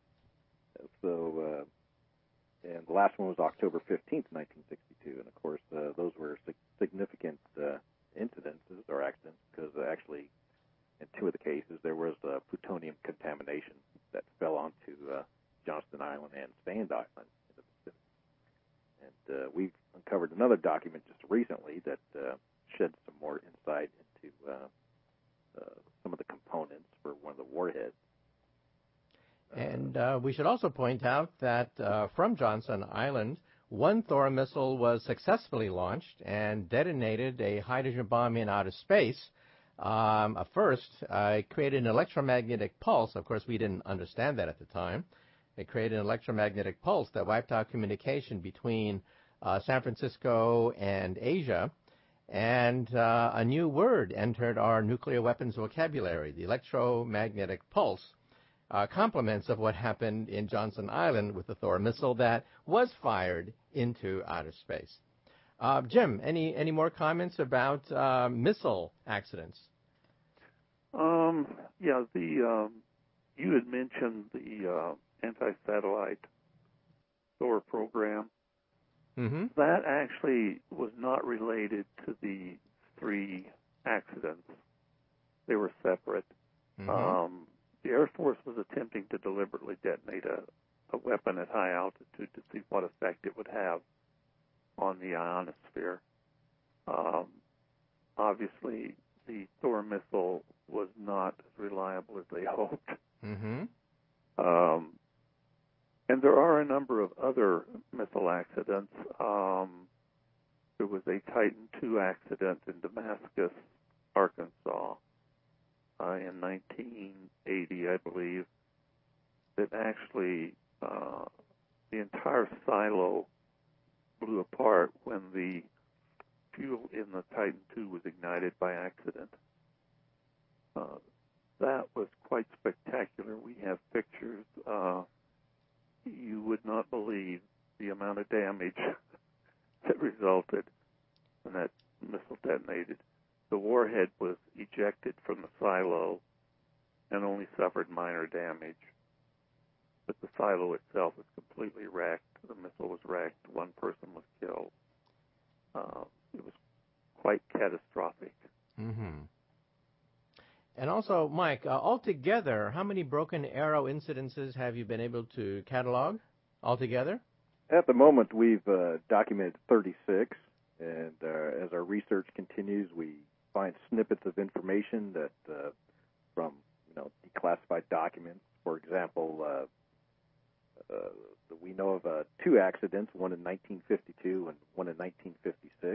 So, uh, and the last one was October fifteenth, nineteen sixty-two. And, of course, uh, those were significant uh, incidences or accidents because uh, actually in two of the cases there was uh, plutonium contamination that fell onto uh, Johnston Island and Stand Island in the Pacific. And uh, we've uncovered another document just recently that uh, shed some more insight into uh, uh, some of the components for one of the warheads. And uh, we should also point out that uh, from Johnson Island, one Thor missile was successfully launched and detonated a hydrogen bomb in outer space. Um, uh, first, uh, it created an electromagnetic pulse. Of course, we didn't understand that at the time. It created an electromagnetic pulse that wiped out communication between uh, San Francisco and Asia, and uh, a new word entered our nuclear weapons vocabulary, the electromagnetic pulse, uh, compliments of what happened in Johnson Island with the Thor missile that was fired into outer space. Uh, Jim, any, any more comments about uh, missile accidents? Um, yeah, the um, you had mentioned the uh, anti-satellite Thor program. Mm-hmm. That actually was not related to the three accidents. They were separate. Mm-hmm. Um, the Air Force was attempting to deliberately detonate a, a weapon at high altitude to see what effect it would have on the ionosphere. Um, obviously, the Thor missile was not as reliable as they hoped. Mm-hmm. Um, and there are a number of other missile accidents. Um, there was a Titan two accident in Damascus, Arkansas, uh, in nineteen eighty, I believe, that actually uh, the entire silo blew apart when the fuel in the Titan two was ignited by accident. Uh, that was quite spectacular. We have pictures. Uh, you would not believe the amount of damage that resulted when that missile detonated. The warhead was ejected from the silo and only suffered minor damage. But the silo itself was completely wrecked. The missile was wrecked. One person was killed. Uh, it was quite catastrophic. Mm-hmm. And also, Mike, uh, altogether, how many broken arrow incidences have you been able to catalog altogether? At the moment, we've uh, documented thirty-six, and uh, as our research continues, we find snippets of information that uh, from you know declassified documents. For example, uh, uh, we know of uh, two accidents, one in nineteen fifty-two and one in nineteen fifty-six.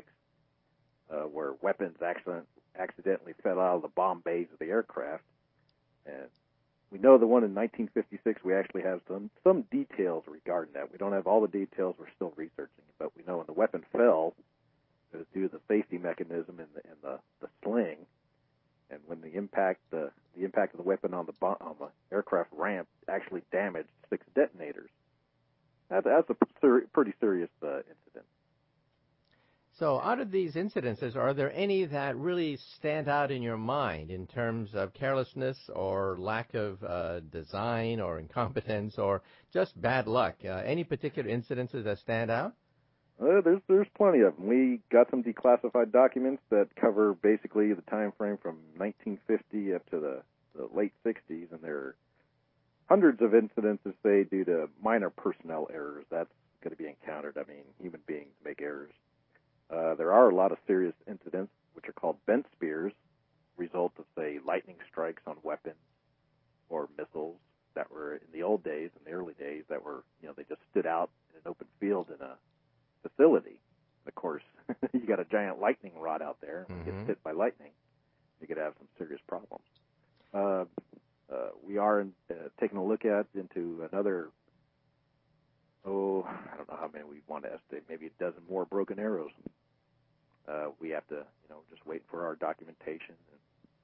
bomb bays of the aircraft. And we know the one in nineteen fifty-six, we actually have some, some details regarding that. We don't have all the details. We're still researching it. But we know when the weapon fell, it was due to the safety mechanism in the, in the, the sling. And when the impact, the, the impact of the weapon on the, bo- on the aircraft ramp actually damaged six detonators. That, that's a ser- pretty serious uh, incident. So out of these incidences, are there any that really stand out in your mind in terms of carelessness or lack of uh, design or incompetence or just bad luck? Uh, any particular incidences that stand out? Uh, there's there's plenty of them. We got some declassified documents that cover basically the time frame from nineteen fifty up to the, the late sixties, and there are hundreds of incidences, say, due to minor personnel errors. That's going to be encountered. I mean, human beings make errors. Uh, there are a lot of serious incidents, which are called bent spears, result of, say, lightning strikes on weapons or missiles that were in the old days, in the early days, that were, you know, they just stood out in an open field in a facility. Of course, you got a giant lightning rod out there, and mm-hmm. gets hit by lightning, you could have some serious problems. Uh, uh, we are in, uh, taking a look at into another, oh, I don't know how many we want to estimate, maybe a dozen more broken arrows. Uh, we have to, you know, just wait for our documentation, and,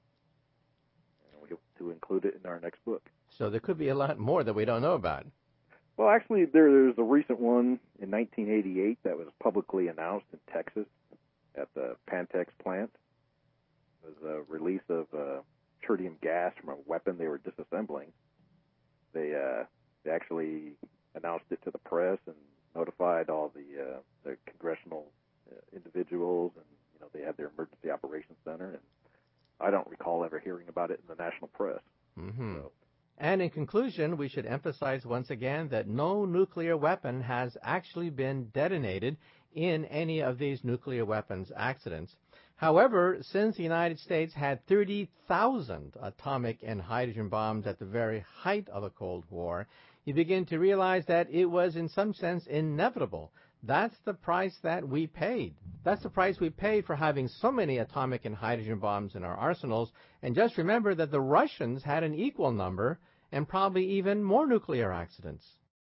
and we hope to include it in our next book. So there could be a lot more that we don't know about. Well, actually, there, there's a recent one in nineteen eighty-eight that was publicly announced in Texas at the Pantex plant. It was a release of uh, tritium gas from a weapon they were disassembling. They uh, they actually announced it to the press and notified all the uh, the congressional uh, individuals, and you know they had their emergency operations center. And I don't recall ever hearing about it in the national press. Mm-hmm. So, and in conclusion, we should emphasize once again that no nuclear weapon has actually been detonated in any of these nuclear weapons accidents. However, since the United States had thirty thousand atomic and hydrogen bombs at the very height of the Cold War, you begin to realize that it was in some sense inevitable. That's the price that we paid. That's the price we paid for having so many atomic and hydrogen bombs in our arsenals. And just remember that the Russians had an equal number and probably even more nuclear accidents.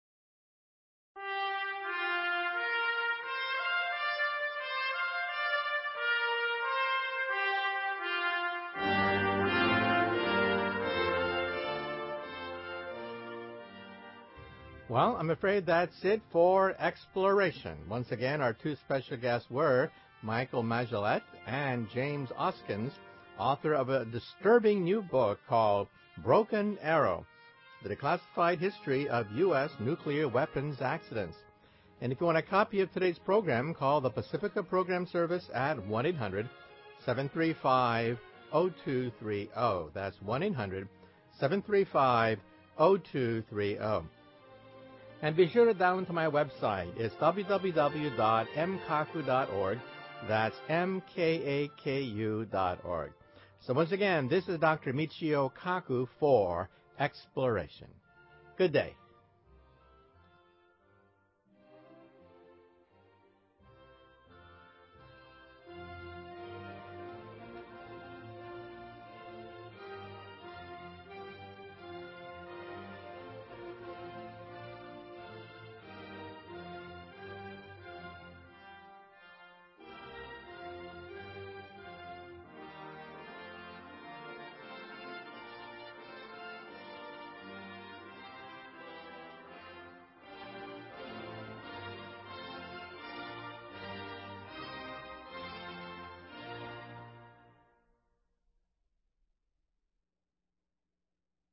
Well, I'm afraid that's it for Exploration. Once again, our two special guests were Michael Magillet and James Oskins, author of a disturbing new book called Broken Arrow, The Declassified History of U S Nuclear Weapons Accidents. And if you want a copy of today's program, call the Pacifica Program Service at one eight hundred seven three five oh two three oh. That's one eight hundred seven three five oh two three oh. And be sure to download to my website. It's w w w dot m kaku dot org. That's M K A K U dot org. So once again, this is Doctor Michio Kaku for Exploration. Good day.